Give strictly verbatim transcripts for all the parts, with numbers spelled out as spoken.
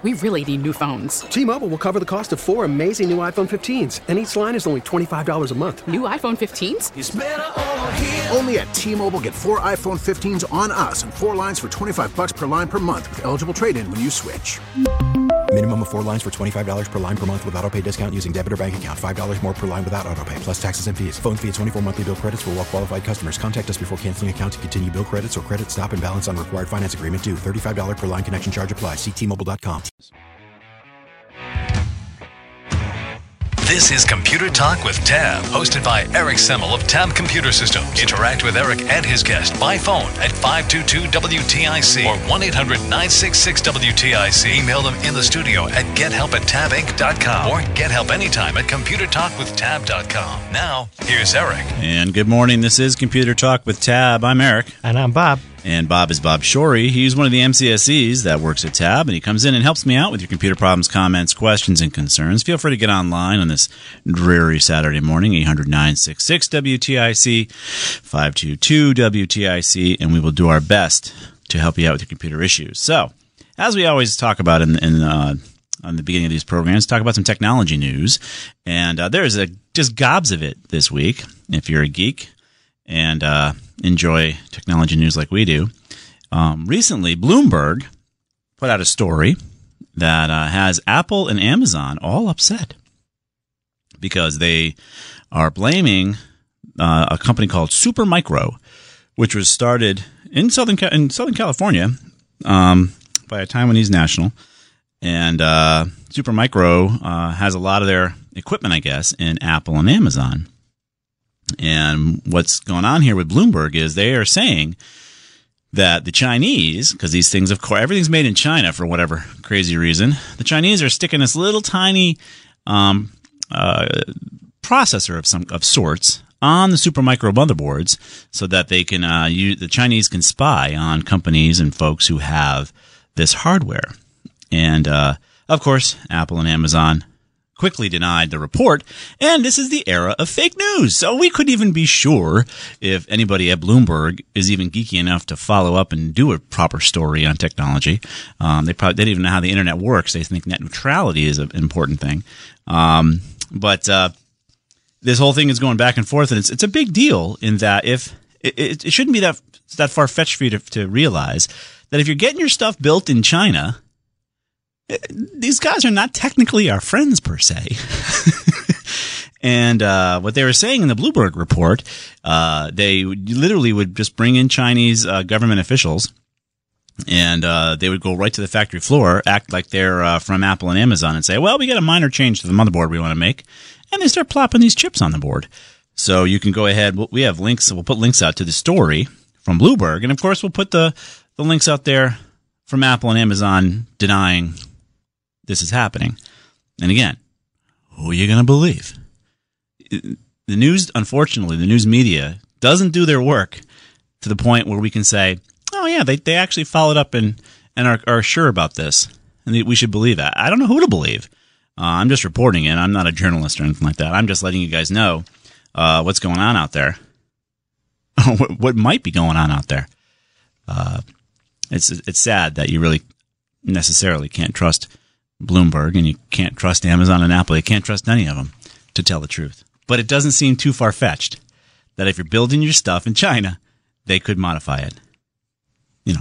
We really need new phones. T-Mobile will cover the cost of four amazing new iPhone fifteens, and each line is only twenty-five dollars a month. New iPhone fifteens? It's better over here. Only at T-Mobile, get four iPhone fifteens on us and four lines for twenty-five dollars per line per month with eligible trade-in when you switch. Minimum of four lines for twenty-five dollars per line per month with autopay discount using debit or bank account. five dollars more per line without autopay, plus taxes and fees. Phone fee at twenty-four monthly bill credits for well-qualified customers. Contact us before canceling account to continue bill credits or credit stop and balance on required finance agreement due. thirty-five dollars per line connection charge applies. See T Mobile dot com. This is Computer Talk with Tab, hosted by Eric Semmel of Tab Computer Systems. Interact with Eric and his guest by phone at five two two W T I C or one eight hundred nine six six W T I C. Email them in the studio at gethelp at tab inc dot com or get help anytime at computer talk with tab dot com. Now, here's Eric. And good morning. This is Computer Talk with Tab. I'm Eric. And I'm Bob. And Bob is Bob Shorey. He's one of the M C S Es that works at Tab, and he comes in and helps me out with your computer problems, comments, questions, and concerns. Feel free to get online on this dreary Saturday morning, eight hundred nine six six W T I C, five two two W T I C, and we will do our best to help you out with your computer issues. So, as we always talk about in, in uh, on the beginning of these programs, talk about some technology news, and uh, there's a, just gobs of it this week, if you're a geek and uh, enjoy technology news like we do. Um, recently, Bloomberg put out a story that uh, has Apple and Amazon all upset because they are blaming uh, a company called Supermicro, which was started in Southern in Southern California um, by a Taiwanese national. And uh, Supermicro uh, has a lot of their equipment, I guess, in Apple and Amazon. And what's going on here with Bloomberg is they are saying that the Chinese, because these things, of course, everything's made in China for whatever crazy reason, the Chinese are sticking this little tiny um, uh, processor of some of sorts on the Supermicro motherboards so that they can uh, use, the Chinese can spy on companies and folks who have this hardware. And uh, of course, Apple and Amazon quickly denied the report, and this is the era of fake news. So we couldn't even be sure if anybody at Bloomberg is even geeky enough to follow up and do a proper story on technology. Um, they probably they don't even know how the internet works. They think net neutrality is an important thing. Um, but uh, this whole thing is going back and forth, and it's it's a big deal in that if it, it, it shouldn't be that that far fetched for you to, to realize that if you're getting your stuff built in China, these guys are not technically our friends per se. And uh, what they were saying in the Bloomberg report, uh, they literally would just bring in Chinese uh, government officials, and uh, they would go right to the factory floor, act like they're uh, from Apple and Amazon, and say, well, we got a minor change to the motherboard we want to make. And they start plopping these chips on the board. So you can go ahead. We have links. We'll put links out to the story from Bloomberg. And, of course, we'll put the, the links out there from Apple and Amazon denying this is happening. And again, who are you going to believe? The news, unfortunately, the news media doesn't do their work to the point where we can say, oh, yeah, they, they actually followed up and, and are, are sure about this. And we should believe that. I don't know who to believe. Uh, I'm just reporting it. I'm not a journalist or anything like that. I'm just letting you guys know uh, what's going on out there. what, what might be going on out there. Uh, it's it's sad that you really necessarily can't trust Bloomberg, and you can't trust Amazon and Apple. You can't trust any of them to tell the truth. But it doesn't seem too far-fetched that if you're building your stuff in China, they could modify it. You know,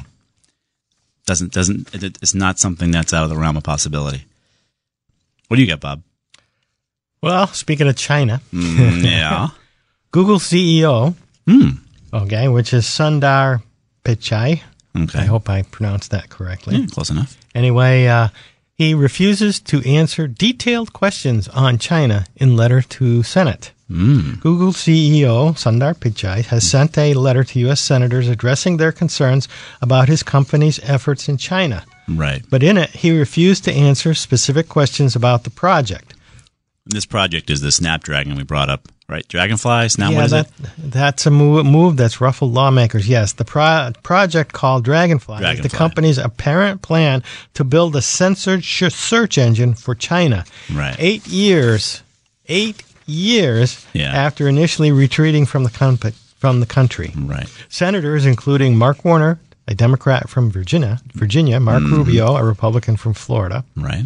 doesn't doesn't it's not something that's out of the realm of possibility. What do you got, Bob? Well, speaking of China, mm, yeah, Google C E O, mm. okay, which is Sundar Pichai. Okay, I hope I pronounced that correctly. Yeah, close enough. Anyway, uh, he refuses to answer detailed questions on China in letter to Senate. Mm. Google C E O Sundar Pichai has sent a letter to U S senators addressing their concerns about his company's efforts in China. Right. But in it, he refused to answer specific questions about the project. This project is the Snapdragon we brought up, right? Dragonfly? Snap, yeah, what is that, it? That's a move, move that's ruffled lawmakers. Yes, the pro- project called Dragonfly, Dragonfly is the company's apparent plan to build a censored sh- search engine for China. Right. Eight years, eight years yeah. after initially retreating from the, com- from the country. Right. Senators, including Mark Warner, a Democrat from Virginia, Virginia, Mark mm. Rubio, a Republican from Florida. Right.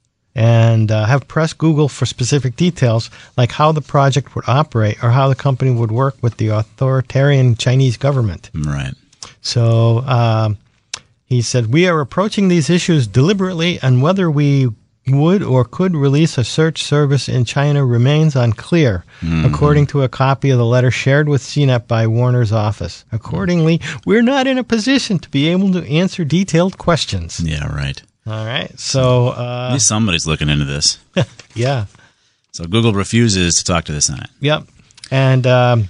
And uh, have pressed Google for specific details like how the project would operate or how the company would work with the authoritarian Chinese government. Right. So uh, he said, we are approaching these issues deliberately, and whether we would or could release a search service in China remains unclear, mm-hmm. according to a copy of the letter shared with C NET by Warner's office. Accordingly, we're not in a position to be able to answer detailed questions. Yeah, right. All right. So uh, at least somebody's looking into this. Yeah. So Google refuses to talk to the Senate. Yep. And um,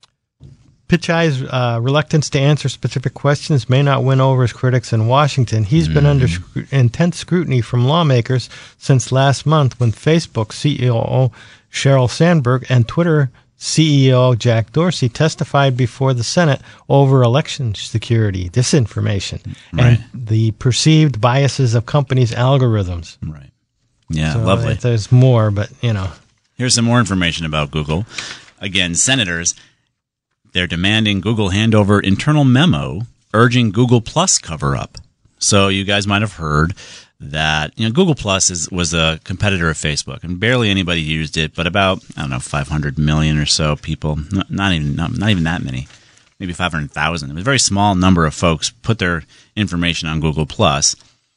Pichai's uh, reluctance to answer specific questions may not win over his critics in Washington. He's mm. been under sc- intense scrutiny from lawmakers since last month when Facebook C E O Sheryl Sandberg and Twitter C E O Jack Dorsey testified before the Senate over election security, disinformation, right. and the perceived biases of companies' algorithms. Right. Yeah, so lovely. There's more, but, you know. Here's some more information about Google. Again, senators, they're demanding Google hand over internal memo urging Google Plus cover-up. So you guys might have heard that, you know, Google Plus is, was a competitor of Facebook, and barely anybody used it, but about, I don't know, five hundred million or so people, not, not even not, not even that many, maybe five hundred thousand. It was a very small number of folks put their information on Google Plus,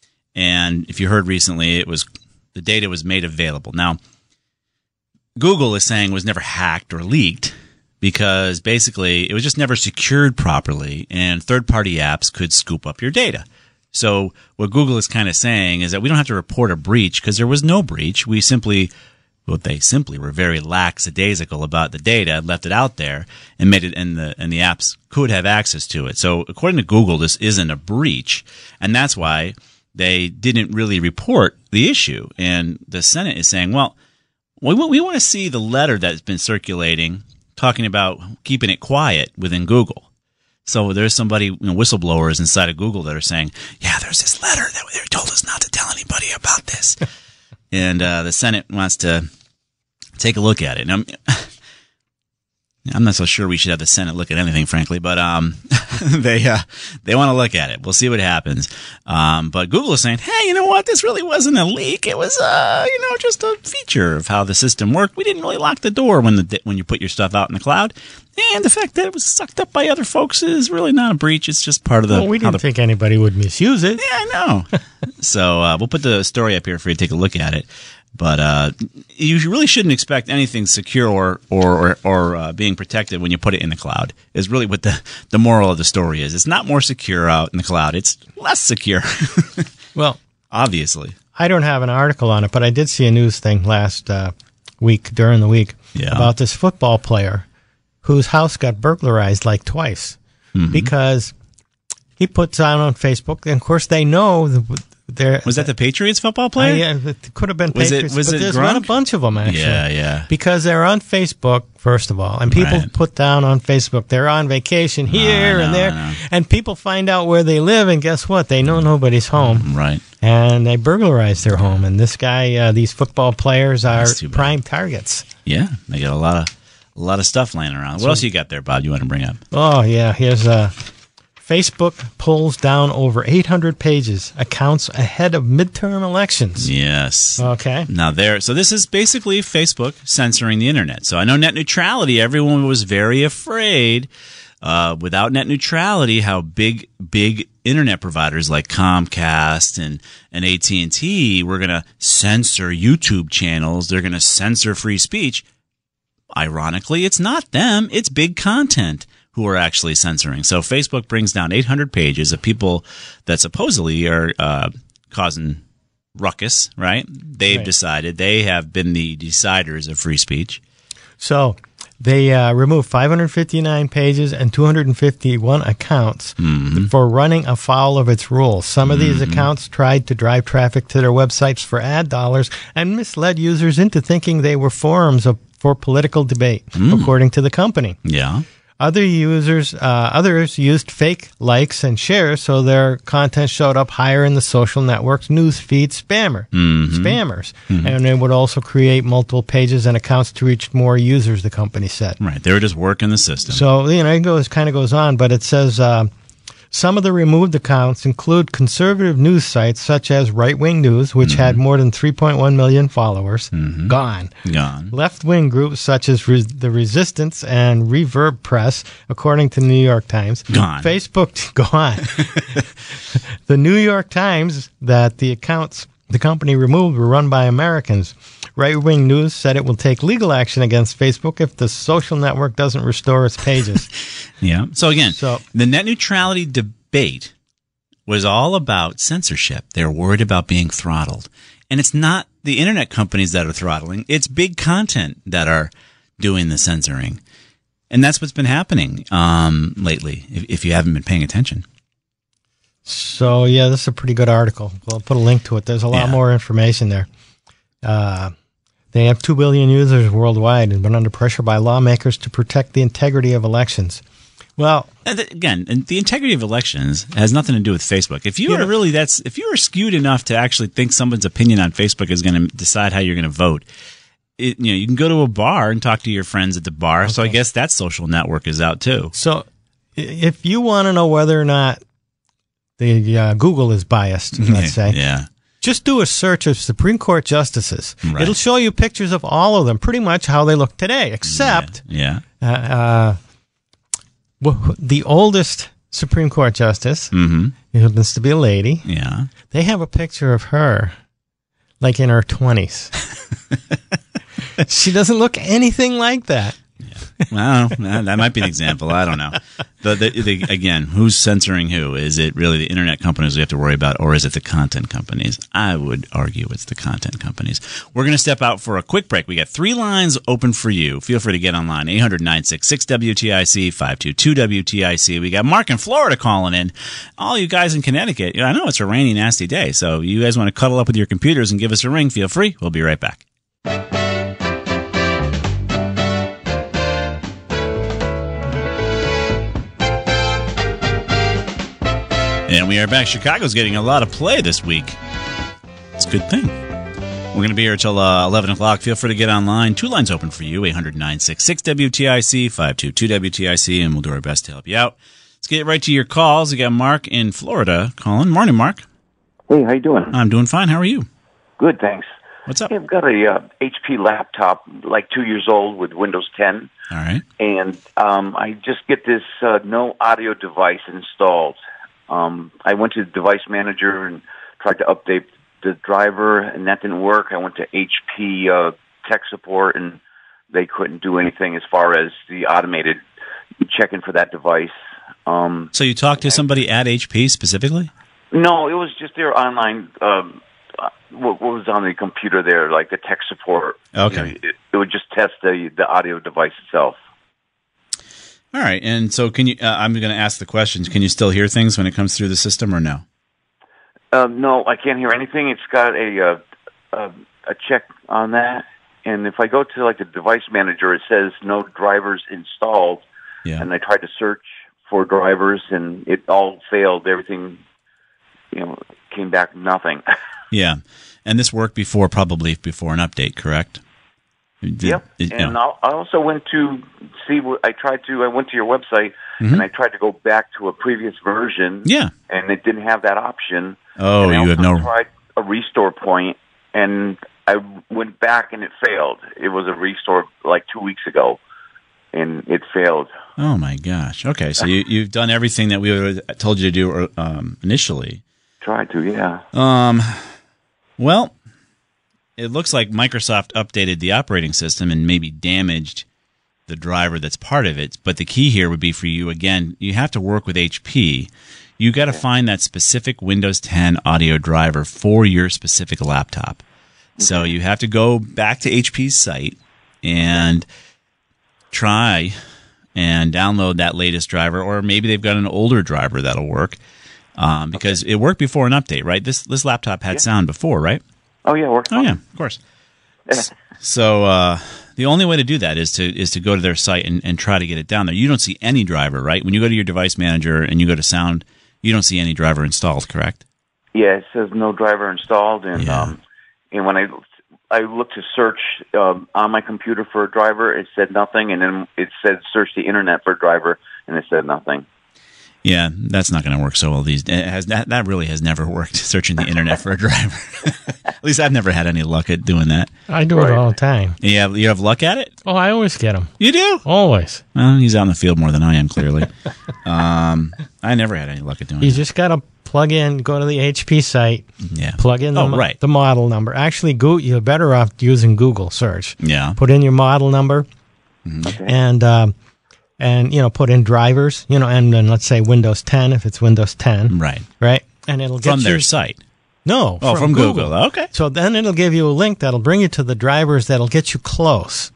and if you heard recently, it was the data was made available. Now, Google is saying it was never hacked or leaked because basically it was just never secured properly, and third-party apps could scoop up your data. So what Google is kind of saying is that we don't have to report a breach because there was no breach. We simply, well, they simply were very lackadaisical about the data, left it out there, and made it, and the and the apps could have access to it. So according to Google, this isn't a breach, and that's why they didn't really report the issue. And the Senate is saying, well, we we want to see the letter that's been circulating talking about keeping it quiet within Google. So there's somebody, you know, whistleblowers inside of Google that are saying, yeah, there's this letter that they told us not to tell anybody about this. And uh, the Senate wants to take a look at it. And I'm, I'm not so sure we should have the Senate look at anything, frankly, but um, they uh, they want to look at it. We'll see what happens. Um, but Google is saying, hey, you know what? This really wasn't a leak. It was, uh, you know, just a feature of how the system worked. We didn't really lock the door when the when you put your stuff out in the cloud. And the fact that it was sucked up by other folks is really not a breach. It's just part of the... Well, we didn't the, think anybody would misuse it. Yeah, I know. So uh, we'll put the story up here for you to take a look at it. But uh, you really shouldn't expect anything secure or or, or, or uh, being protected when you put it in the cloud, is really what the, the moral of the story is. It's not more secure out in the cloud. It's less secure. Well, obviously. I don't have an article on it, but I did see a news thing last uh, week, during the week, yeah. about this football player whose house got burglarized like twice mm-hmm. because he puts out on Facebook, and of course they know the, there. Was that the Patriots football player? Uh, yeah, it could have been was Patriots, it, was but it there's Gronk? been a bunch of them actually. Yeah, yeah. Because they're on Facebook, first of all, and people Right. put down on Facebook they're on vacation here No, and no, there, no. and people find out where they live, and guess what? They know nobody's home. Right. And they burglarize their home, and this guy, uh, these football players are That's too bad. prime targets. Yeah, they got a lot of a lot of stuff laying around. What So- else you got there, Bob? You want to bring up? Oh yeah, here's uh, Facebook pulls down over eight hundred pages, accounts ahead of midterm elections. Yes. Okay. Now there, so this is basically Facebook censoring the internet. So I know net neutrality. Everyone was very afraid. Uh, without net neutrality, how big, big internet providers like Comcast and, and A T and T were going to censor YouTube channels. They're going to censor free speech. Ironically, it's not them. It's big content who are actually censoring. So Facebook brings down eight hundred pages of people that supposedly are uh, causing ruckus, right? They've Right. decided. They have been the deciders of free speech. So they uh, removed five hundred fifty-nine pages and two hundred fifty-one accounts Mm-hmm. for running afoul of its rules. Some of these accounts tried to drive traffic to their websites for ad dollars and misled users into thinking they were forums of, for political debate, Mm. according to the company. Yeah. Other users, uh, others used fake likes and shares, so their content showed up higher in the social network's news feed spammer, Mm-hmm. spammers. And it would also create multiple pages and accounts to reach more users, the company said. Right. They were just working the system. So, you know, it goes kind of goes on, but it says uh, Some of the removed accounts include conservative news sites such as Right Wing News, which mm-hmm. had more than three point one million followers. Mm-hmm. Gone. Gone. Left-wing groups such as Re- The Resistance and Reverb Press, according to the New York Times. Gone. Facebook, gone. The New York Times, that the accounts the company removed were run by Americans. Right-wing news said it will take legal action against Facebook if the social network doesn't restore its pages. Yeah. So again, so, the net neutrality debate was all about censorship. They're worried about being throttled. And it's not the internet companies that are throttling. It's big content that are doing the censoring. And that's what's been happening um, lately, if, if you haven't been paying attention. So, yeah, this is a pretty good article. We'll put a link to it. There's a lot Yeah. more information there. Uh, they have two billion users worldwide and been under pressure by lawmakers to protect the integrity of elections. Well, and th- again, and the integrity of elections has nothing to do with Facebook. If you Yeah. are really that's if you are skewed enough to actually think someone's opinion on Facebook is going to decide how you're going to vote, it, you know, you can go to a bar and talk to your friends at the bar. So I guess that social network is out too. So i- if you want to know whether or not the uh, Google is biased, let's say, Yeah. just do a search of Supreme Court justices. Right. It'll show you pictures of all of them, pretty much how they look today, except Yeah. uh, uh, wh- the oldest Supreme Court justice, Mm-hmm. who happens to be a lady. Yeah. They have a picture of her, like in her twenties. She doesn't look anything like that. Well, that that might be an example. I don't know. The, the, the, again, who's censoring who? Is it really the internet companies we have to worry about, or is it the content companies? I would argue it's the content companies. We're going to step out for a quick break. We got three lines open for you. Feel free to get online. eight hundred, nine six six, W T I C, five two two, W T I C. We got Mark in Florida calling in. All you guys in Connecticut, you know, I know it's a rainy, nasty day, so you guys want to cuddle up with your computers and give us a ring, feel free. We'll be right back. And we are back. Chicago's getting a lot of play this week. It's a good thing. We're going to be here until uh, eleven o'clock. Feel free to get online. Two lines open for you, eight hundred, nine six six, W T I C, five two two, W T I C, and we'll do our best to help you out. Let's get right to your calls. We got Mark in Florida calling. Morning, Mark. Hey, how you doing? I'm doing fine. How are you? Good, thanks. What's up? Hey, I've got a uh, H P laptop, like two years old, with Windows ten. All right. And um, I just get this uh, no audio device installed. Um, I went to the device manager and tried to update the driver, and that didn't work. I went to H P uh, tech support, and they couldn't do anything as far as the automated checking for that device. Um, So you talked to somebody at H P specifically? no, it was just their online, um, uh, what, what was on the computer there, like the tech support. Okay. You know, it, it would just test the, the audio device itself. All right. And so can you, uh, I'm going to ask the questions. Can you still hear things when it comes through the system or no? Um, no, I can't hear anything. It's got a, uh, a a check on that, and if I go to like the device manager, it says no drivers installed. Yeah. And I tried to search for drivers, and it all failed. Everything, you know, came back nothing. Yeah. And this worked before, probably before an update, correct? Did, yep. did- and yeah. I also went to see what I tried to. I went to your website, Mhm. and I tried to go back to a previous version. Yeah. And it didn't have that option. Oh, and I you have also no. tried a restore point, and I went back and it failed. It was a restore like two weeks ago, and it failed. Oh my gosh. Okay, so you you've done everything that we would have told you to do um, initially. Tried to, yeah. Um. Well, it looks like Microsoft updated the operating system and maybe damaged the driver that's part of it. But the key here would be for you, again, you have to work with H P. You got to find that specific Windows ten audio driver for your specific laptop. So you have to go back to H P's site and try and download that latest driver, or maybe they've got an older driver that'll work, um, because it worked before an update, right? This this laptop had sound before, right? Oh yeah, it worked. Oh yeah, of course. So uh, the only way to do that is to is to go to their site and, and try to get it down there. You don't see any driver, right? When you go to your device manager and you go to sound, you don't see any driver installed, correct? Yeah, it says no driver installed, and Yeah. um, and when I I looked to search um, on my computer for a driver, it said nothing, and then it said search the internet for a driver, and it said nothing. Yeah, that's not going to work so well. These it has that, that really has never worked. Searching the internet for a driver. At least I've never had any luck at doing that. I do it all the time. Yeah, you have luck at it? Oh, I always get them. You do? Always. Well, he's out in the field more than I am, clearly. um, I never had any luck at doing You that. just got to plug in, go to the H P site, Yeah. plug in the, Oh, mo- right. the model number. Actually, go, you're better off using Google search. Yeah. Put in your model number Okay. and, um, and you know, put in drivers, you know, and then let's say Windows ten if it's Windows ten. Right. Right? And it'll get From you, their site. No. Oh, from, Google. Okay. So then it'll give you a link that'll bring you to the drivers that'll get you close.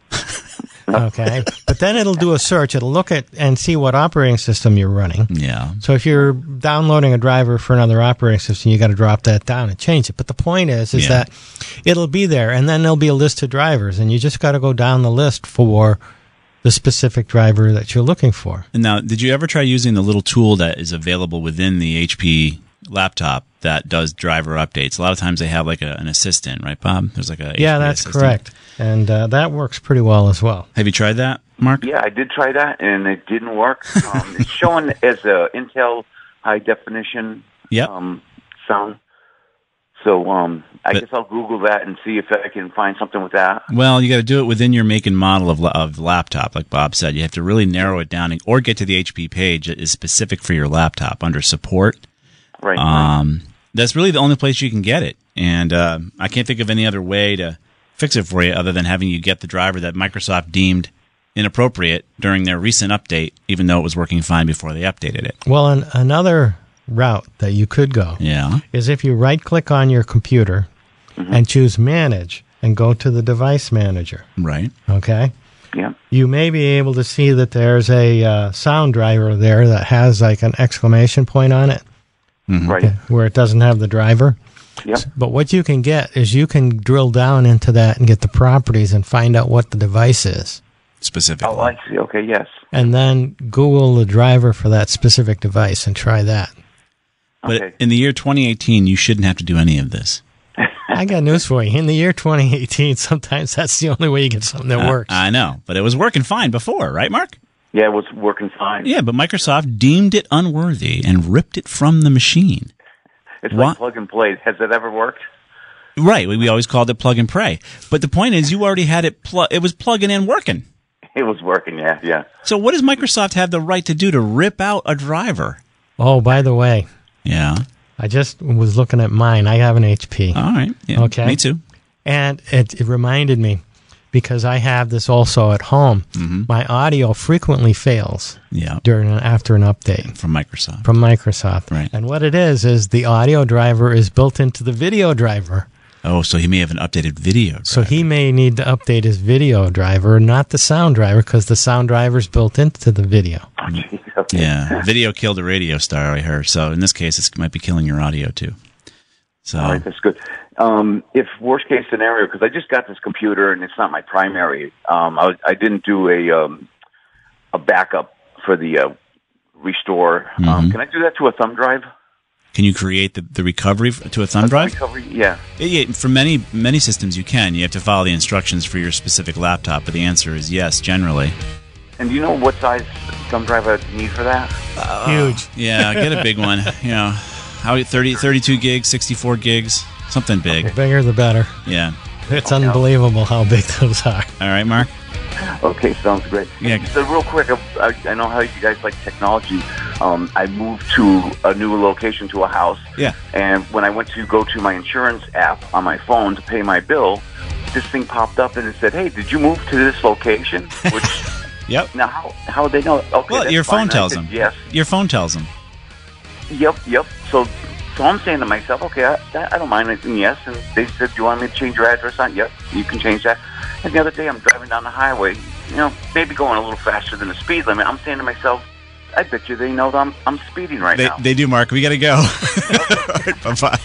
Okay. But then it'll do a search. It'll look at and see what operating system you're running. Yeah. So if you're downloading a driver for another operating system, you got to drop that down and change it. But the point is, is Yeah. that it'll be there, and then there'll be a list of drivers, and you just got to go down the list for the specific driver that you're looking for. And now, did you ever try using the little tool that is available within the H P laptop that does driver updates? A lot of times they have like a, an assistant, right, Bob? There's like a Yeah, H P that's assistant. correct, and uh, that works pretty well as well. Have you tried that, Mark? Yeah, I did try that, and it didn't work. Um, it's showing as a Intel high definition Yep. um, sound. So um, I But- guess I'll Google that and see if I can find something with that. Well, you got to do it within your make and model of, la- of laptop, like Bob said. You have to really narrow it down, and, or get to the H P page that is specific for your laptop under support. Right. Um, that's really the only place you can get it, and uh, I can't think of any other way to fix it for you other than having you get the driver that Microsoft deemed inappropriate during their recent update, even though it was working fine before they updated it. Well, an, another route that you could go Yeah. is if you right-click on your computer and choose Manage and go to the Device Manager. Right. Okay. Yeah. You may be able to see that there's a uh, sound driver there that has like an exclamation point on it Right. where it doesn't have the driver. Yep. But what you can get is you can drill down into that and get the properties and find out what the device is. Specifically. Oh, I see. Okay. Yes. And then Google the driver for that specific device and try that. But Okay. in the year twenty eighteen, you shouldn't have to do any of this. I got news for you. In the year twenty eighteen, sometimes that's the only way you get something that Uh, works. I know, but it was working fine before, right, Mark? Yeah, it was working fine. Yeah, but Microsoft deemed it unworthy and ripped it from the machine. It's What? like plug and play. Has that ever worked? Right, we, we always called it plug and pray. But the point is, you already had it. Pl- it was plugging in, working. It was working. Yeah. Yeah. So, what does Microsoft have the right to do to rip out a driver? Oh, by the way, Yeah. I just was looking at mine. I have an H P. All right. Yeah, Okay. Me too. And it, it reminded me, because I have this also at home, Mm-hmm. my audio frequently fails Yeah. during and after an update From Microsoft. from Microsoft. Right. And what it is, is the audio driver is built into the video driver. Oh, so he may have an updated video. So driver. he may need to update his video driver, not the sound driver, because the sound driver is built into the video. Oh, geez. Okay. Yeah, video killed a radio star, I heard. So in this case, it might be killing your audio too. So All right, that's good. Um, if worst case scenario, because I just got this computer and it's not my primary, um, I, was- I didn't do a um, a backup for the uh, restore. Um, Mhm. can I do that to a thumb drive? can you create the, the recovery f- to a thumb drive? Recovery? Yeah. Yeah, for many many systems you can. You have to follow the instructions for your specific laptop, but the answer is yes, generally. And do you know what size thumb drive I need for that? Huge. Yeah, get a big one. You know, how thirty, thirty-two gigs, sixty-four gigs, something big. The bigger, the better. Yeah. It's unbelievable how big those are. All right, Mark. Okay, sounds great. Yeah. So real quick, I, I know how you guys like technology. Um, I moved to a new location, to a house. Yeah. And when I went to go to my insurance app on my phone to pay my bill, this thing popped up and it said, "Hey, did you move to this location?" Which Yep. now how how would they know? Okay, Well, that's your phone fine. I tells said, them. Yes. Your phone tells them. Yep. Yep. So. So I'm saying to myself, okay, I, I don't mind anything, yes. And they said, do you want me to change your address on? Yep, you can change that. And the other day I'm driving down the highway, you know, maybe going a little faster than the speed limit. I'm saying to myself, I bet you they know that I'm, I'm speeding right They, now. they do, Mark. We got to go. All right, bye-bye.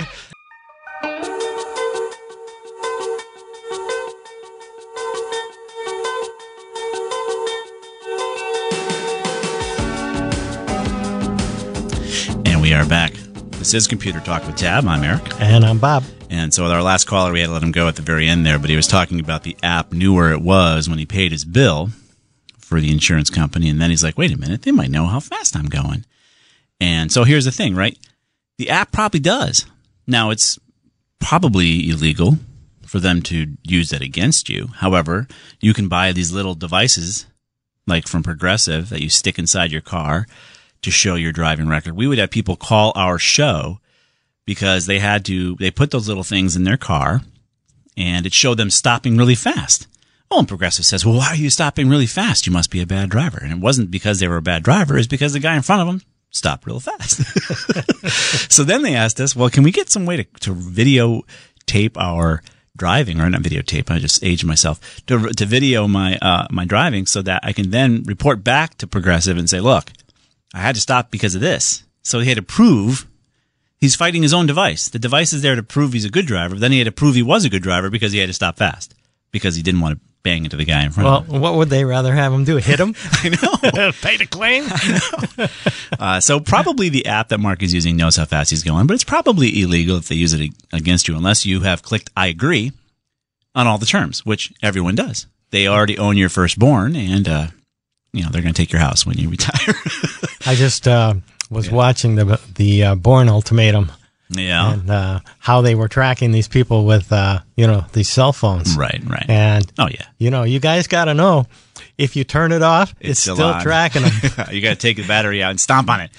And we are back. This is Computer Talk with Tab. I'm Eric. And I'm Bob. And so with our last caller, we had to let him go at the very end there, but he was talking about the app knew where it was when he paid his bill for the insurance company. And then he's like, wait a minute, they might know how fast I'm going. And so here's the thing, right? The app probably does. Now, it's probably illegal for them to use that against you. However, you can buy these little devices, like from Progressive, that you stick inside your car to show your driving record. We would have people call our show because they had to, they put those little things in their car, and it showed them stopping really fast. Oh, and Progressive says, well, why are you stopping really fast? You must be a bad driver. And it wasn't because they were a bad driver. It's because the guy in front of them stopped real fast. So then they asked us, well, can we get some way to, to videotape our driving, or not videotape, I just aged myself, to to video my uh, my driving so that I can then report back to Progressive and say, look, I had to stop because of this. So he had to prove he's fighting his own device. The device is there to prove he's a good driver. Then he had to prove he was a good driver because he had to stop fast because he didn't want to bang into the guy in front well, of him. Well, what would they rather have him do? Hit him? I know. Pay the claim? I know. Uh, so probably the app that Mark is using knows how fast he's going, but it's probably illegal if they use it against you unless you have clicked I agree on all the terms, which everyone does. They already own your firstborn, and uh, you know they're going to take your house when you retire. I just uh, was yeah. watching the the uh, Bourne Ultimatum. Yeah, and uh, how they were tracking these people with, uh, you know, these cell phones. Right, right. And, oh, yeah. you know, you guys got to know, if you turn it off, it's, it's still, still tracking them. You got to take the battery out and stomp on it.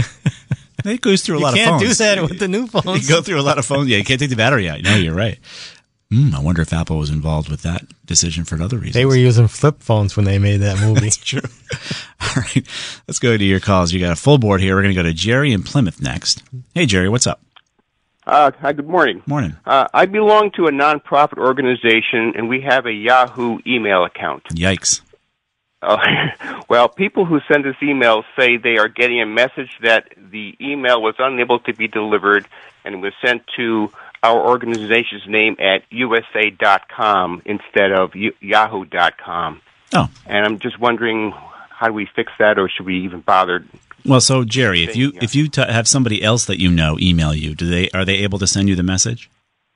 It goes through a you lot of phones. You can't do that with the new phones. You go through a lot of phones. Yeah, you can't take the battery out. No, you're right. Mm, I wonder if Apple was involved with that decision for other reasons. They were using flip phones when they made that movie. That's true. All right. Let's go to your calls. You got a full board here. We're going to go to Jerry in Plymouth next. Hey, Jerry, what's up? Uh, hi, good morning. Morning. Uh, I belong to a nonprofit organization, and we have a Yahoo email account. Yikes. Uh, well, people who send us emails say they are getting a message that the email was unable to be delivered and was sent to our organization's name at U S A dot com instead of Yahoo dot com. Oh. And I'm just wondering, how do we fix that, or should we even bother? Well, so Jerry, if you if you t- have somebody else that you know email you, do they are they able to send you the message?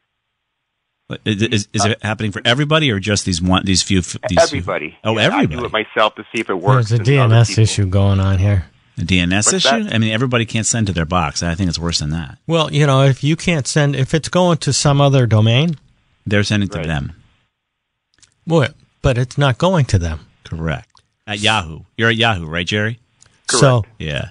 Is, is, is it happening for everybody, or just these one these few? These everybody. Few? Oh, yeah, everybody. I do it myself to see if it works. There's a D N S issue going on here. A D N S What's issue? that? I mean, everybody can't send to their box. I think it's worse than that. Well, you know, if you can't send, if it's going to some other domain, they're sending to right. them. Well, but it's not going to them. Correct. At Yahoo, you're at Yahoo, right, Jerry? Correct. So yeah.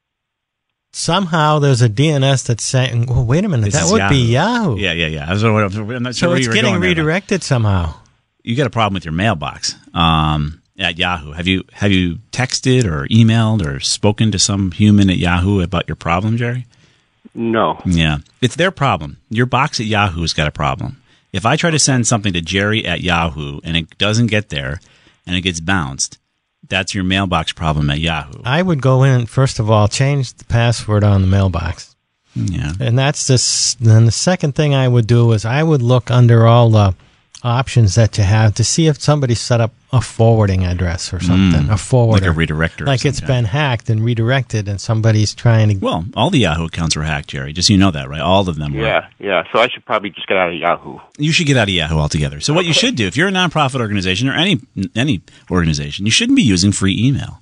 Somehow there's a D N S that's saying, well, wait a minute, This that is would Yahoo. be Yahoo. Yeah, yeah, yeah. I was, I'm not sure So where it's you were getting going there, redirected but somehow. You got a problem with your mailbox um, at Yahoo. Have you have you texted or emailed or spoken to some human at Yahoo about your problem, Jerry? No. Yeah. It's their problem. Your box at Yahoo's got a problem. If I try to send something to Jerry at Yahoo and it doesn't get there and it gets bounced, that's your mailbox problem at Yahoo. I would go in, first of all, change the password on the mailbox. Yeah. And that's this. Then the second thing I would do is I would look under all the options that you have to see if somebody set up a forwarding address or something, Mm, a forwarder. like a redirector or Like it's some been kind. hacked and redirected and somebody's trying to... Well, all the Yahoo accounts were hacked, Jerry. Just so you know that, right? All of them were. Yeah, yeah. So I should probably just get out of Yahoo. You should get out of Yahoo altogether. So what you should do, if you're a nonprofit organization or any any organization, you shouldn't be using free email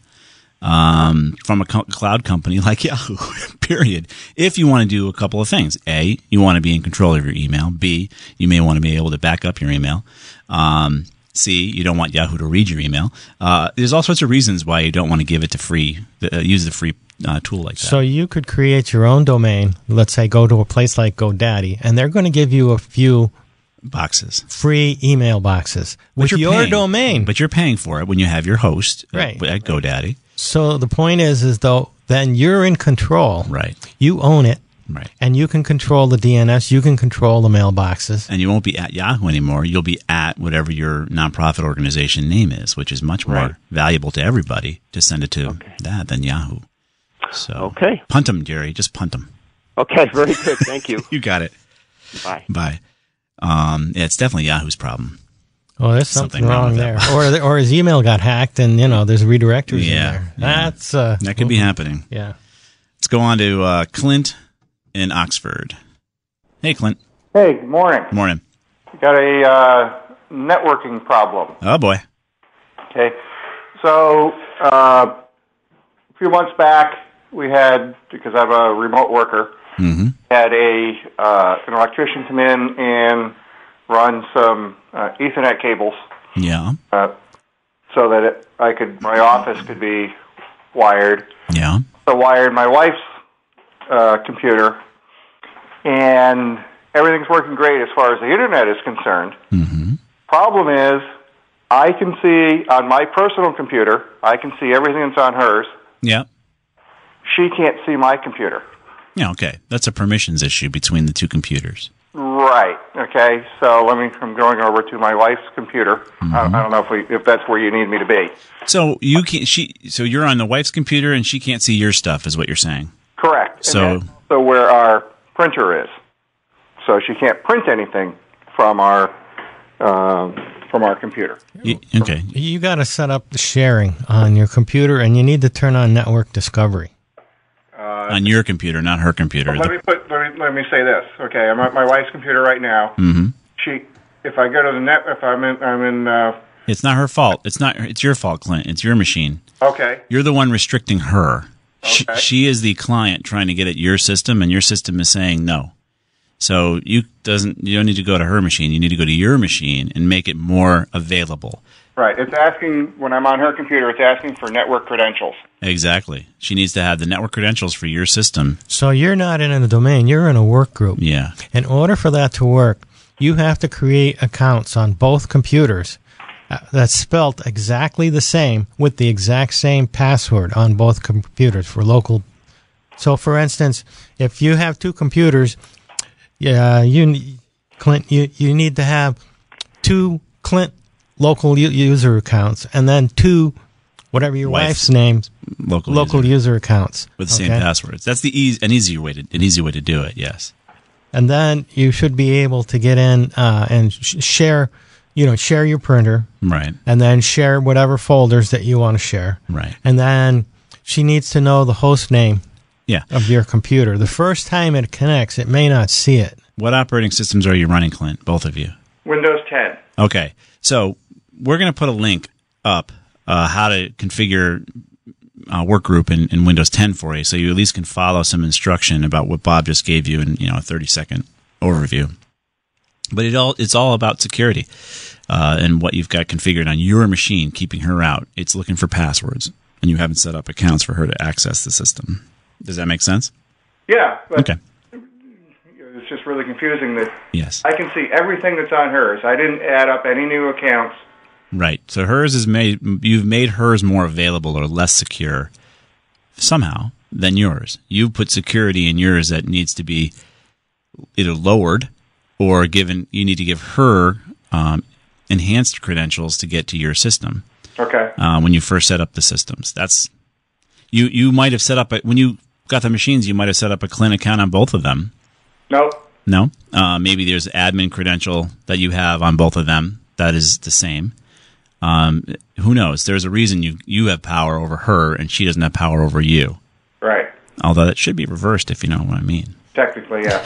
um, from a co- cloud company like Yahoo, period. If you want to do a couple of things. A, you want to be in control of your email. B, you may want to be able to back up your email. Um, C, you don't want Yahoo to read your email. Uh, there's all sorts of reasons why you don't want to give it to free, uh, use the free uh, tool like that. So you could create your own domain. Let's say go to a place like GoDaddy, and they're going to give you a few boxes, free email boxes But with you're your paying- domain. But you're paying for it when you have your host uh, Right. at GoDaddy. So the point is, is though, then you're in control. Right. You own it. Right. And you can control the D N S. You can control the mailboxes. And you won't be at Yahoo anymore. You'll be at whatever your nonprofit organization name is, which is much more Right. valuable to everybody to send it to Okay. that than Yahoo. So Okay. punt them, Jerry. Just punt them. Okay, very good. Thank you. You got it. Bye. Bye. Um, yeah, it's definitely Yahoo's problem. Oh, there's something, Something wrong wrong, with there. that. or the, or his email got hacked, and you know there's redirectors Yeah, in there. yeah. That's uh, That could be happening. Yeah. Let's go on to uh, Clint in Oxford. Hey, Clint. Hey, good morning. Morning. Got a uh, networking problem. Oh, boy. Okay, so uh, a few months back, we had, because I'm a remote worker, Mm-hmm. had a uh, an electrician come in and run some uh, Ethernet cables Yeah. uh, so that it, I could my office could be wired. Yeah. So I wired my wife's uh, computer, and everything's working great as far as the internet is concerned. Mm-hmm. Problem is, I can see on my personal computer, I can see everything that's on hers. Yeah. She can't see my computer. Yeah, okay. That's a permissions issue between the two computers. Right. Okay. So let me. I'm going over to my wife's computer. Mm-hmm. I, I don't know if we, if that's where you need me to be. So you can she so you're on the wife's computer and she can't see your stuff, is what you're saying. Correct. So and that's also where our printer is. So she can't print anything from our um, from our computer. You, okay. You got to set up the sharing on your computer, and you need to turn on network discovery. Uh, on your computer, not her computer. Let me put. Let me, let me say this. Okay, I'm at my wife's computer right now. Mm-hmm. She, if I go to the net, if I'm in, I'm in. Uh, It's not her fault. It's not. It's your fault, Clint. It's your machine. Okay. You're the one restricting her. She, Okay. she is the client trying to get at your system, and your system is saying no. So you doesn't. You don't need to go to her machine. You need to go to your machine and make it more available. Right. It's asking when I'm on her computer. It's asking for network credentials. Exactly. She needs to have the network credentials for your system. So you're not in a domain, you're in a work group. Yeah. In order for that to work, you have to create accounts on both computers uh, that's spelt exactly the same with the exact same password on both computers for local. So, for instance, if you have two computers, yeah, you, Clint, you, you need to have two Clint local u- user accounts and then two, whatever your Wife. wife's name, Local, local user. user accounts with the same okay? passwords. That's the easy, an easier way to an easy way to do it. Yes. And then you should be able to get in uh, and sh- share, you know, share your printer, Right. and then share whatever folders that you want to share. Right. And then she needs to know the host name Yeah. of your computer. The first time it connects, it may not see it. What operating systems are you running, Clint? Both of you. Windows ten. Okay. So we're going to put a link up uh, how to configure uh, Workgroup in, in Windows ten for you, so you at least can follow some instruction about what Bob just gave you in you know a thirty second overview. But it all it's all about security uh, and what you've got configured on your machine, keeping her out. It's looking for passwords, and you haven't set up accounts for her to access the system. Does that make sense? Yeah. But Okay. It's just really confusing that Yes. I can see everything that's on hers. I didn't add up any new accounts. Right. So hers is made. You've made hers more available or less secure somehow than yours. You put security in yours that needs to be either lowered or given. You need to give her um, enhanced credentials to get to your system. Okay. Uh, when you first set up the systems, that's you. You might have set up a, when you got the machines. You might have set up a Clint account on both of them. Nope. No. Uh, maybe there's admin credential that you have on both of them that is the same. Um, who knows? There's a reason you you have power over her and she doesn't have power over you. Right. Although that should be reversed, if you know what I mean. Technically, yeah.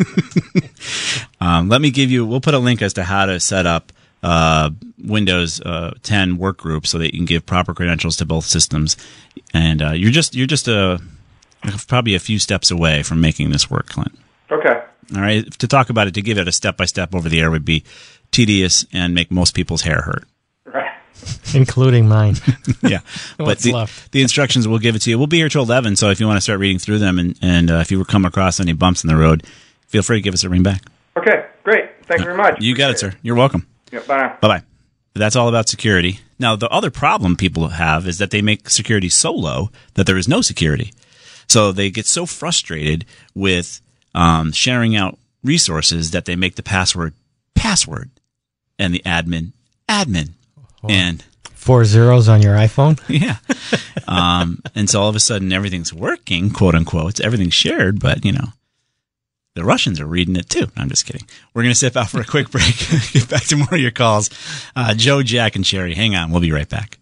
um, let me give you. We'll put a link as to how to set up uh, Windows uh, ten workgroup so that you can give proper credentials to both systems. And uh, you're just you're just a probably a few steps away from making this work, Clint. Okay. All right. To talk about it, to give it a step by step over the air would be tedious and make most people's hair hurt. Right. Including mine. Yeah. But What's the, left? the instructions, we'll give it to you. We'll be here till eleven, so if you want to start reading through them and, and uh, if you come across any bumps in the road, feel free to give us a ring back. Okay, great. Thank you very much. You got it, sir. You're welcome. Yeah, bye now. Bye-bye. That's all about security. Now, the other problem people have is that they make security so low that there is no security. So they get so frustrated with um, sharing out resources that they make the password password and the admin admin. Oh. And Four zeros on your iPhone? yeah. Um, and so all of a sudden everything's working, quote unquote. It's everything's shared, but you know, the Russians are reading it too. No, I'm just kidding. We're going to step out for a quick break. Get back to more of your calls. Uh, Joe, Jack, and Sherry, hang on. We'll be right back.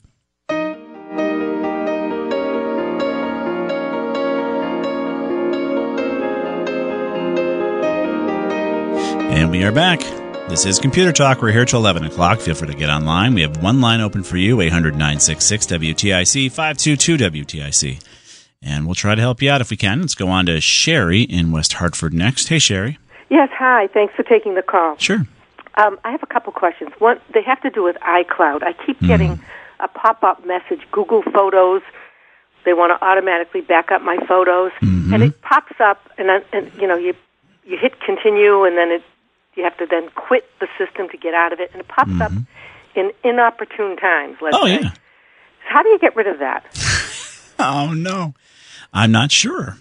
And we are back. This is Computer Talk. We're here till eleven o'clock. Feel free to get online. We have one line open for you, eight hundred, nine six six, W T I C, five two two W T I C. And we'll try to help you out if we can. Let's go on to Sherry in West Hartford next. Hey, Sherry. Yes, hi. Thanks for taking the call. Sure. Um, I have a couple questions. One, they have to do with iCloud. I keep Mm. getting a pop-up message, Google Photos. They want to automatically back up my photos, Mm-hmm. and it pops up, and, I, and you know, you you hit continue, and then it you have to then quit the system to get out of it, and it pops Mm-hmm. up in inopportune times. Let's Oh, say. yeah. How do you get rid of that? Oh, no. I'm not sure.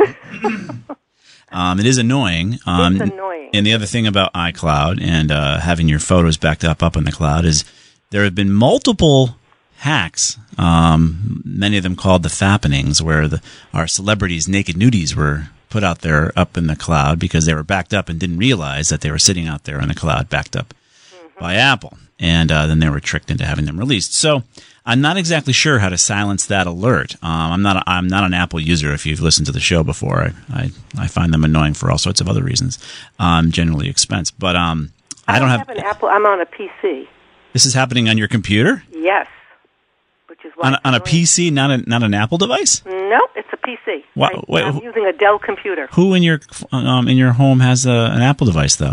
um, it is annoying. Um, It's annoying. And the other thing about iCloud and uh, having your photos backed up up in the cloud is there have been multiple hacks, um, many of them called the fappenings, where the, our celebrities' naked nudies were put out there up in the cloud because they were backed up and didn't realize that they were sitting out there in the cloud backed up Mm-hmm. by Apple. And uh, then they were tricked into having them released. So I'm not exactly sure how to silence that alert. Um, I'm not a, I'm not an Apple user. If you've listened to the show before, I, I, I find them annoying for all sorts of other reasons, um, generally expense. But um, I, I don't have, have an Apple. I'm on a P C. This is happening on your computer? Yes, which is why On a, it's on a annoying. P C, not a not an Apple device? Nope, it's a P C. Wha- I, wait, I'm who- using a Dell computer. Who in your um, in your home has a, an Apple device though?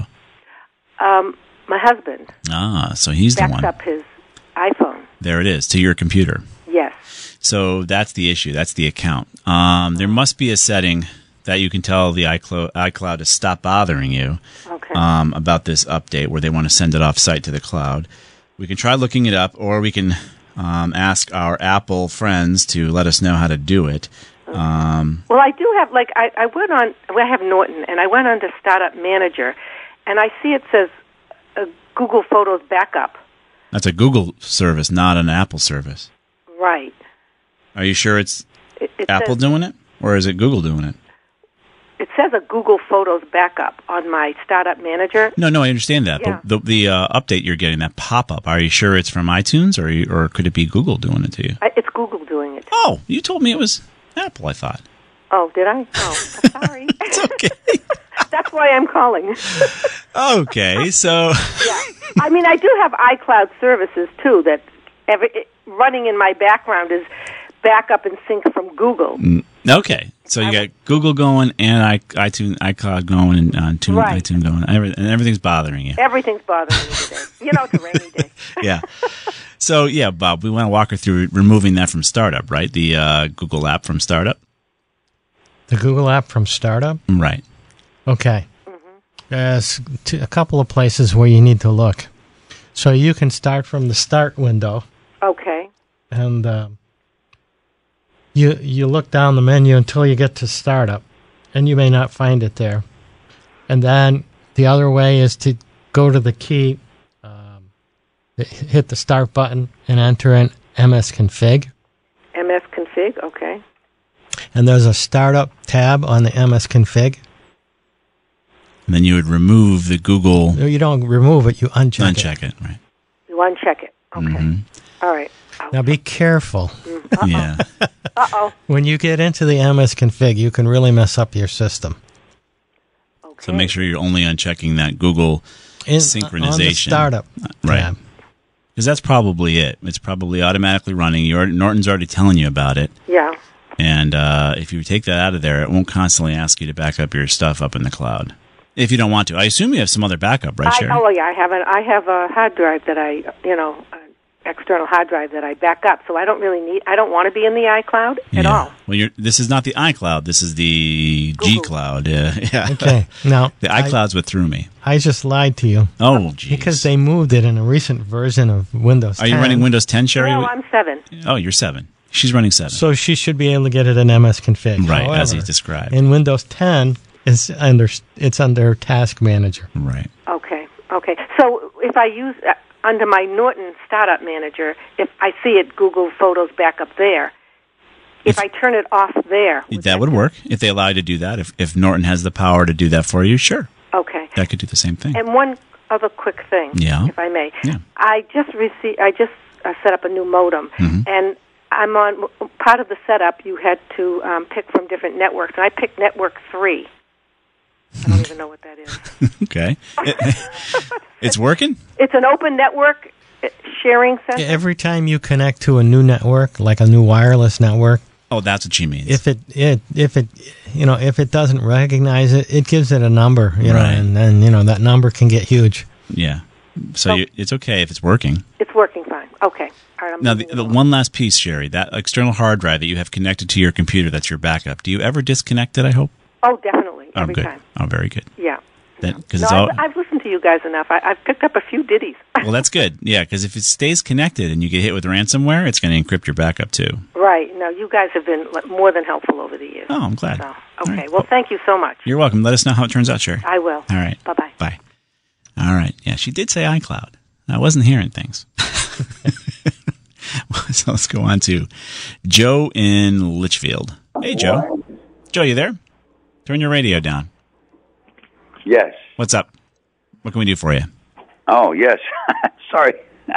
Um, my husband Ah, so he's the backed one. up his iPhone. There it is, to your computer. Yes. So that's the issue. That's the account. Um, there must be a setting that you can tell the iCloud, iCloud to stop bothering you Okay. um, about this update where they want to send it off site to the cloud. We can try looking it up, or we can um, ask our Apple friends to let us know how to do it. Um, Well, I do have, like, I, I went on, well, I have Norton, and I went on to Startup Manager, and I see it says uh, Google Photos Backup. that's a Google service, not an Apple service. Right. Are you sure it's It, it Apple says, doing it, or is it Google doing it? It says a Google Photos Backup on my Startup Manager. No, no, I understand that. Yeah. But the the uh, update you're getting, that pop-up, are you sure it's from iTunes, or you, or could it be Google doing it to you? I, it's Google doing it. Oh, you told me it was Apple, I thought. Oh, did I? Oh, sorry. It's okay. That's why I'm calling. Okay, so... Yeah. I mean, I do have iCloud services, too, that every, running in my background is backup and sync from Google. Okay, so you got Google going and I, iTunes, iCloud going and uh, tune, Right. iTunes going, every, and everything's bothering you. Everything's bothering me today. You know, it's a rainy day. Yeah. So, yeah, Bob, we want to walk her through removing that from Startup, right? The uh, Google app from Startup? The Google app from Startup? Right. Okay. There's t- a couple of places where you need to look. So you can start from the Start window, Okay. and uh, you you look down the menu until you get to Startup, and you may not find it there. And then the other way is to go to the key, um, hit the Start button, and enter in M S Config. M S Config, okay. And there's a Startup tab on the M S Config. And then you would remove the Google... No, you don't remove it, you uncheck, Uncheck it, right. You uncheck it. Okay. Mhm. All right. it. Now be careful. Yeah. Uh-oh. When you get into the M S Config, you can really mess up your system. Okay. So make sure you're only unchecking that Google In, synchronization. On the Startup Right. tab. Because that's probably it. It's probably automatically running. You already, Norton's already telling you about it. Yeah. And uh, if you take that out of there, it won't constantly ask you to back up your stuff up in the cloud. If you don't want to. I assume you have some other backup, right, I, Sherry? oh, yeah, I have, an, I have a hard drive that I, you know, an external hard drive that I back up, so I don't really need, I don't want to be in the iCloud at yeah. all. Well, you're, this is not the iCloud. This is the G Cloud. Yeah. yeah. Okay. Now, The I- iCloud's what threw me. I just lied to you. Oh, geez. Because they moved it in a recent version of Windows Are you ten. running Windows ten, Sherry? No, I'm seven. Oh, you're seven. She's running seven. So she should be able to get it in M S Config. Right, as he However, described. In Windows ten, it's under it's under Task Manager. Right. Okay, okay. So if I use, uh, under my Norton Startup Manager, if I see it, Google Photos Backup there, if, if I turn it off there. Would that, that would work. If they allow you to do that. If, if Norton has the power to do that for you, sure. Okay. That could do the same thing. And one other quick thing, Yeah. if I may. Yeah. I just received, I just uh, set up a new modem, Mhm. and I'm on, part of the setup, you had to um, pick from different networks, and I picked Network three. I don't even know what that is. Okay. It- it's working? It's an open network uh, sharing center. Every time you connect to a new network, like a new wireless network, Oh, that's what she means. If it, it if it you know if it doesn't recognize it, it gives it a number, you know, Right. and then you know that number can get huge. Yeah. So Oh. you, it's okay if it's working. It's working fine. Okay. All right. I'm Now, the, moving the along. one last piece, Sherry, that external hard drive that you have connected to your computer, that's your backup. Do you ever disconnect it, I hope? Oh, definitely. Oh, Every good. time. Oh, very good. Yeah. Because No, it's all I've, I've listened to you guys enough. I, I've picked up a few ditties. well, that's good. Yeah, because if it stays connected and you get hit with ransomware, it's going to encrypt your backup too. Right. No, you guys have been like, more than helpful over the years. Oh, I'm glad. So, okay. Well, thank you so much. You're welcome. Let us know how it turns out, Sherry. I will. All right. Bye-bye. Bye. All right. Yeah, she did say iCloud. I wasn't hearing things. So let's go on to Joe in Litchfield. Hey, Joe. Joe, you there? Turn your radio down. Yes. What's up? What can we do for you? Oh, yes. Sorry.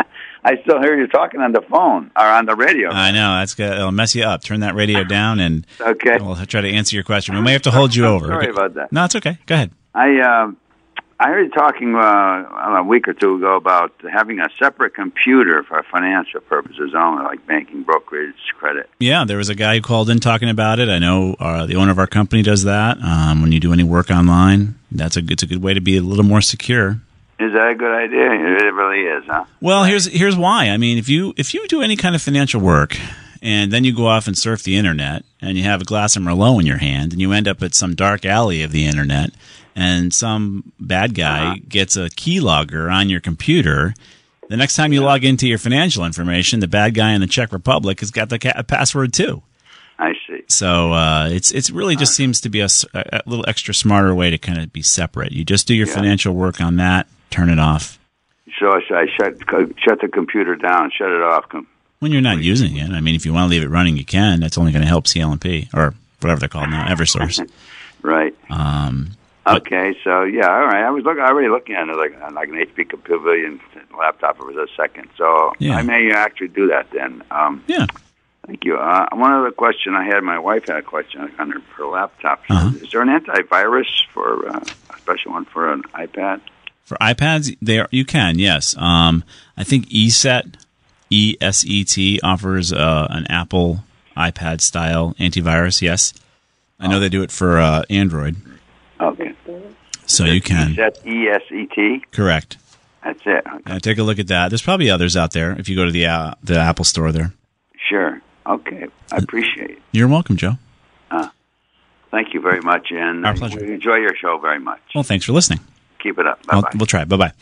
I still hear you talking on the phone or on the radio. I know. That's good. It'll mess you up. Turn that radio down, and Okay. we'll try to answer your question. We may have to hold you over. Sorry Okay. about that. No, it's okay. Go ahead. I um, I heard you talking uh, a week or two ago about having a separate computer for financial purposes only, like banking, brokerage, credit. Yeah, there was a guy who called in talking about it. I know uh, the owner of our company does that. Um, when you do any work online, that's a it's a good way to be a little more secure. Is that a good idea? It really is, huh? Well, here's here's why. I mean, if you if you do any kind of financial work and then you go off and surf the internet and you have a glass of Merlot in your hand and you end up at some dark alley of the internet and some bad guy Uh-huh. gets a keylogger on your computer, the next time you log into your financial information, the bad guy in the Czech Republic has got the ca- password too. I see. So uh, it's it's really just seems to be a, s- a- a little extra smarter way to kind of be separate. You just do your Yeah. financial work on that, turn it off. So I should I shut shut the computer down, shut it off. Com- When you're not using it, I mean, if you want to leave it running, you can. That's only going to help C L and P or whatever they're called now, EverSource. Right. Um, Okay, so yeah, all right. I was looking, already looking at it like like an H P Pavilion laptop for a second, so Yeah. I may actually do that then. Um, yeah. Thank you. Uh, one other question I had, my wife had a question on her, her laptop. Uh-huh. Is there an antivirus for uh, a special one for an iPad? For iPads, they are, you can, yes. Um, I think ESET, E S E T, offers uh, an Apple iPad style antivirus. Yes, I know they do it for uh, Android. Okay. So you can. Is that E S E T? Correct. That's it. Okay. Yeah, take a look at that. There's probably others out there if you go to the uh, the Apple store there. Sure. Okay. I appreciate it. You're welcome, Joe. Uh, thank you very much, and Our pleasure. we enjoy your show very much. Well, thanks for listening. Keep it up. I'll- Bye-bye. We'll try. Bye bye.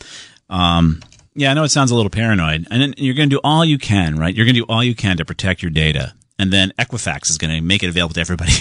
Um, yeah, I know it sounds a little paranoid, and then you're going to do all you can, right? You're going to do all you can to protect your data, and then Equifax is going to make it available to everybody.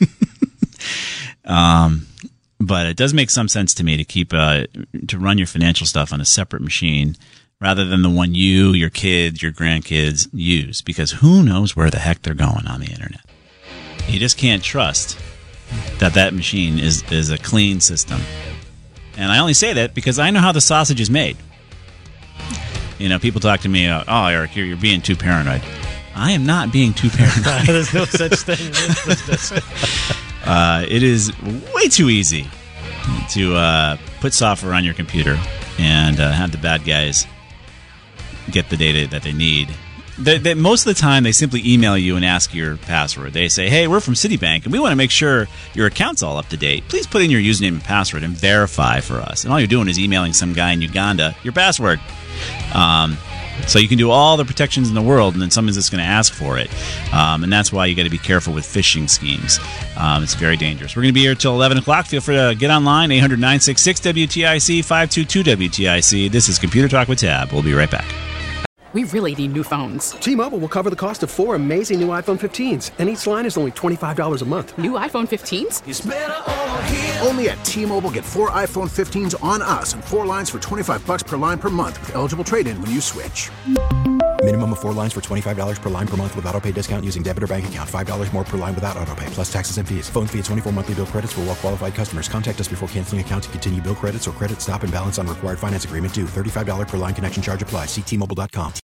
um, but it does make some sense to me to keep uh, to run your financial stuff on a separate machine rather than the one you, your kids, your grandkids use, because who knows where the heck they're going on the internet. You just can't trust that that machine is is a clean system. And I only say that because I know how the sausage is made. You know, people talk to me, uh, oh, Eric, you're, you're being too paranoid. I am not being too paranoid. There's no such thing in this business. uh, it is way too easy to uh, put software on your computer and uh, have the bad guys get the data that they need. They, they, most of the time, they simply email you and ask your password. They say, hey, we're from Citibank, and we want to make sure your account's all up to date. Please put in your username and password and verify for us. And all you're doing is emailing some guy in Uganda your password. Um, so you can do all the protections in the world, and then someone's just going to ask for it. Um, and that's why you got to be careful with phishing schemes. Um, it's very dangerous. We're going to be here till eleven o'clock. Feel free to get online, eight hundred, nine six six, W T I C, five two two W T I C. This is Computer Talk with Tab. We'll be right back. We really need new phones. T-Mobile will cover the cost of four amazing new iPhone fifteens, and each line is only twenty-five dollars a month. New iPhone fifteens? It's better over here. Only at T-Mobile, get four iPhone fifteens on us and four lines for twenty-five bucks per line per month with eligible trade-in when you switch. Minimum of four lines for twenty-five dollars per line per month with autopay discount using debit or bank account. five dollars more per line without autopay, plus taxes and fees. Phone fee at twenty-four monthly bill credits for well-qualified customers. Contact us before canceling account to continue bill credits or credit stop and balance on required finance agreement due. thirty-five dollars per line connection charge applies. See T Mobile dot com.